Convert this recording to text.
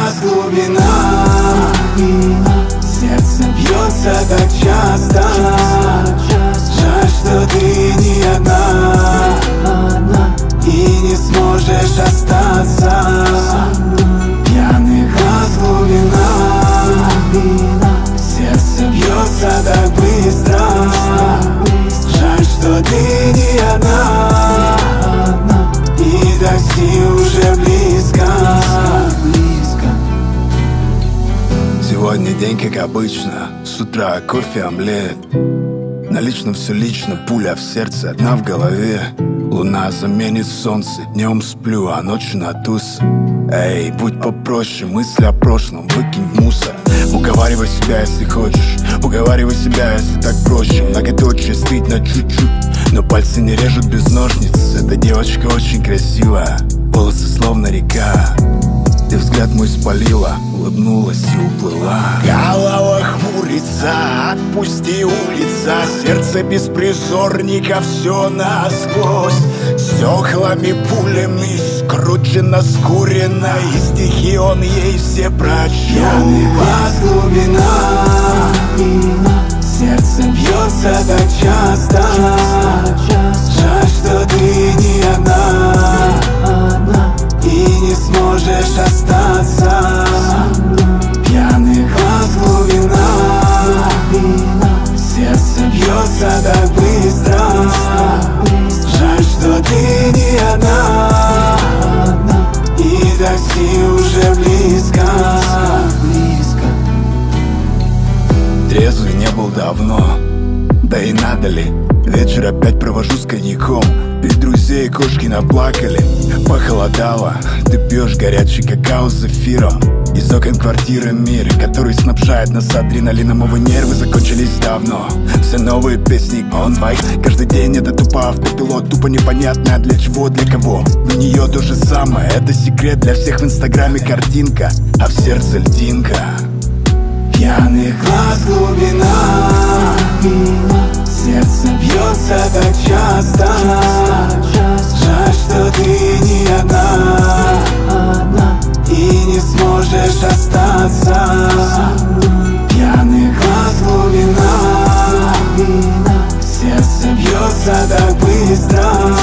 глаз глубина, сердце бьется так часто. Жаль, что ты не одна и не сможешь остаться. Пьяный глаз глубина, сердце бьется так быстро. Жаль, что ты не одна и такси уже близко. Сегодня день как обычно, с утра кофе, омлет. На личном все лично, пуля в сердце, одна в голове. Луна заменит солнце, днем сплю, а ночью на туз. Эй, будь попроще, мысли о прошлом выкинь в мусор. Уговаривай себя, если хочешь, уговаривай себя, если так проще. Многоточие стыдно чуть-чуть, но пальцы не режут без ножниц. Эта девочка очень красивая, волосы словно река. Ты взгляд мой спалила, улыбнулась и уплыла. Голова хмурится, отпусти улица. Сердце беспризорника, все насквозь. Стеклами, пулями скручено, скурено. И стихи он ей все прочел. Пьяный глаз глубина, сердце бьется так часто. Жаль, что ты не одна и не сможешь остаться. Пьяный глаз глубина, сердце бьется так быстро. Жаль, что ты не одна и такси уже близко. Трезвый не был давно, да и надо ли. Вечер опять провожу с коньяком, ведь друзей и кошки наплакали. Похолодало, ты пьешь горячий какао с зефиром. Из окон квартиры мир, который снабжает нас адреналином. Увы, нервы закончились давно, все новые песни on bike. Каждый день это тупо автопилот, тупо непонятно для чего, для кого. Для нее то же самое, это секрет для всех в инстаграме картинка, а в сердце льдинка. Пьяный глаз глубина, сердце бьется так часто. Жаль, что ты не одна и не сможешь остаться. Пьяный глаз глубина, сердце бьется так быстро.